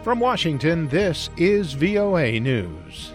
From Washington, this is VOA News.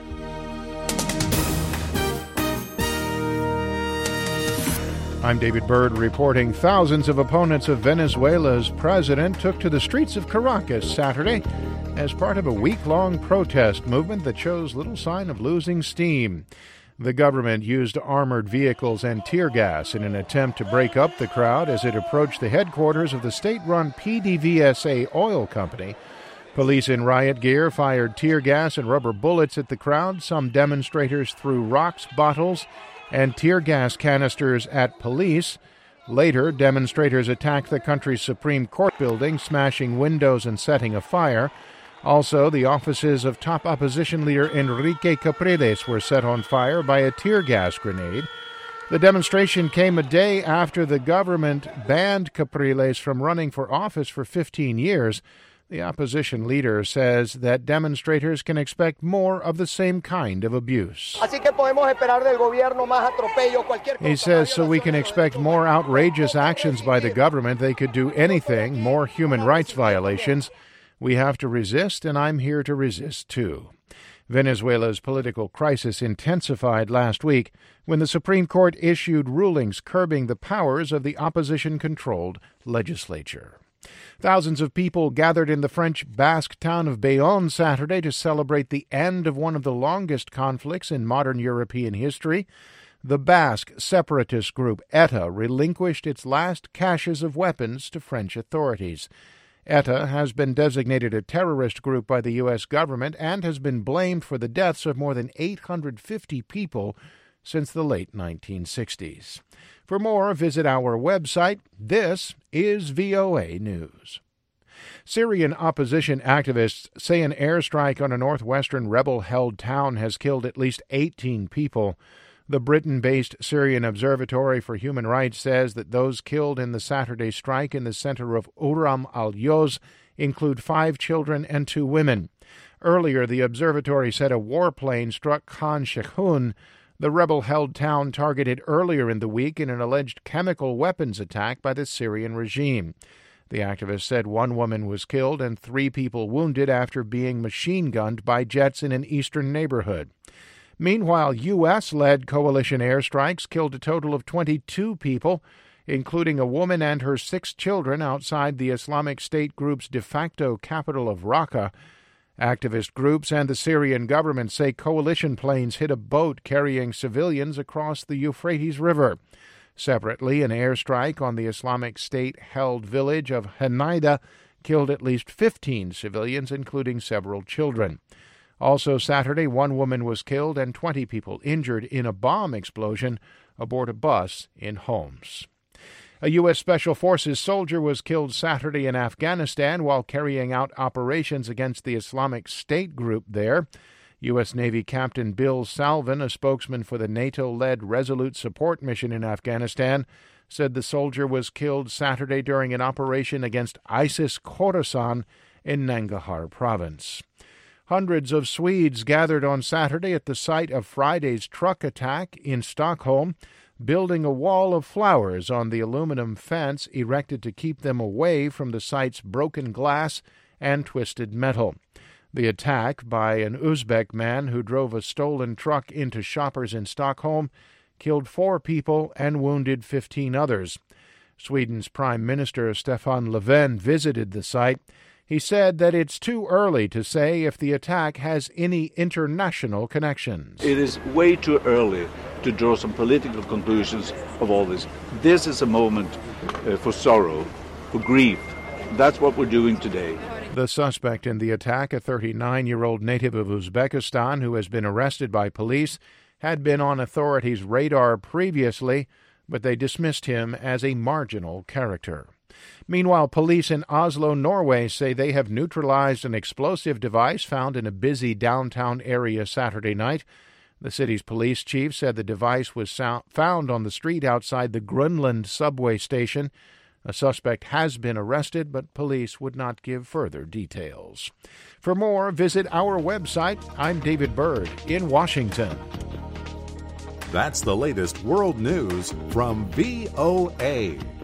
I'm David Byrd reporting thousands of opponents of Venezuela's president took to the streets of Caracas Saturday as part of a week-long protest movement that shows little sign of losing steam. The government used armored vehicles and tear gas in an attempt to break up the crowd as it approached the headquarters of the state-run PDVSA oil company. Police in riot gear fired tear gas and rubber bullets at the crowd. Some demonstrators threw rocks, bottles, and tear gas canisters at police. Later, demonstrators attacked the country's Supreme Court building, smashing windows and setting a fire. Also, the offices of top opposition leader Enrique Capriles were set on fire by a tear gas grenade. The demonstration came a day after the government banned Capriles from running for office for 15 years. The opposition leader says that demonstrators can expect more of the same kind of abuse. He says so we can expect more outrageous actions by the government. They could do anything, more human rights violations. We have to resist, and I'm here to resist, too. Venezuela's political crisis intensified last week when the Supreme Court issued rulings curbing the powers of the opposition-controlled legislature. Thousands of people gathered in the French Basque town of Bayonne Saturday to celebrate the end of one of the longest conflicts in modern European history. The Basque separatist group ETA relinquished its last caches of weapons to French authorities. ETA has been designated a terrorist group by the U.S. government and has been blamed for the deaths of more than 850 people since the late 1960s. For more, visit our website. This is VOA News. Syrian opposition activists say an airstrike on a northwestern rebel-held town has killed at least 18 people. The Britain-based Syrian Observatory for Human Rights says that those killed in the Saturday strike in the center of Uram al-Yoz include 5 children and 2 women. Earlier, the observatory said a warplane struck Khan Sheikhoun, the rebel-held town targeted earlier in the week in an alleged chemical weapons attack by the Syrian regime. The activist said 1 woman was killed and 3 people wounded after being machine-gunned by jets in an eastern neighborhood. Meanwhile, U.S.-led coalition airstrikes killed a total of 22 people, including a woman and her 6 children outside the Islamic State group's de facto capital of Raqqa. Activist groups and the Syrian government say coalition planes hit a boat carrying civilians across the Euphrates River. Separately, an airstrike on the Islamic State-held village of Hanaida killed at least 15 civilians, including several children. Also Saturday, 1 woman was killed and 20 people injured in a bomb explosion aboard a bus in Homs. A U.S. Special Forces soldier was killed Saturday in Afghanistan while carrying out operations against the Islamic State group there. U.S. Navy Captain Bill Salvin, a spokesman for the NATO-led Resolute Support Mission in Afghanistan, said the soldier was killed Saturday during an operation against ISIS-Khorasan in Nangarhar province. Hundreds of Swedes gathered on Saturday at the site of Friday's truck attack in Stockholm, building a wall of flowers on the aluminum fence erected to keep them away from the site's broken glass and twisted metal. The attack by an Uzbek man who drove a stolen truck into shoppers in Stockholm killed 4 people and wounded 15 others. Sweden's Prime Minister Stefan Löfven visited the site. He said that it's too early to say if the attack has any international connections. It is way too early to draw some political conclusions of all this. This is a moment for sorrow, for grief. That's what we're doing today. The suspect in the attack, a 39-year-old native of Uzbekistan who has been arrested by police, had been on authorities' radar previously, but they dismissed him as a marginal character. Meanwhile, police in Oslo, Norway, say they have neutralized an explosive device found in a busy downtown area Saturday night. The city's police chief said the device was found on the street outside the Grunland subway station. A suspect has been arrested, but police would not give further details. For more, visit our website. I'm David Byrd in Washington. That's the latest world news from VOA.